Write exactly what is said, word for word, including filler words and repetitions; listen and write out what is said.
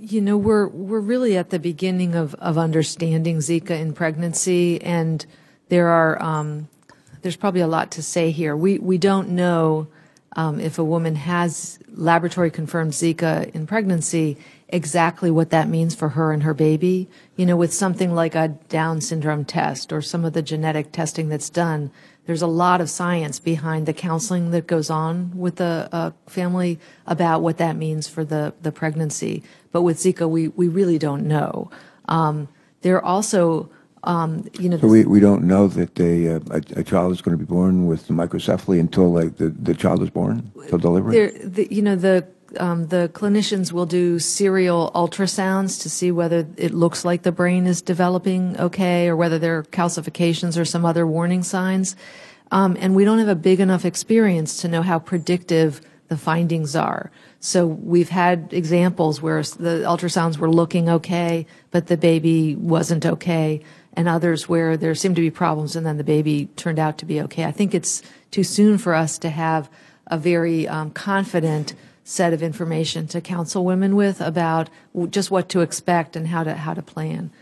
You know, we're we're really at the beginning of, of understanding Zika in pregnancy, and there are um, there's probably a lot to say here. We we don't know um, if a woman has laboratory confirmed Zika in pregnancy exactly what that means for her and her baby. You know, with something like a Down syndrome test or some of the genetic testing that's done, there's a lot of science behind the counseling that goes on with the uh, family about what that means for the, the pregnancy. But with Zika, we, we really don't know. Um, there are also, um, you know... So we, we don't know that they, uh, a, a child is going to be born with microcephaly until like the, the child is born, until delivery? There, the, you know, the... Um, the clinicians will do serial ultrasounds to see whether it looks like the brain is developing okay or whether there are calcifications or some other warning signs. Um, and we don't have a big enough experience to know how predictive the findings are. So we've had examples where the ultrasounds were looking okay, but the baby wasn't okay, and others where there seemed to be problems and then the baby turned out to be okay. I think it's too soon for us to have a very um, confident set of information to counsel women with about just what to expect and how to how to plan.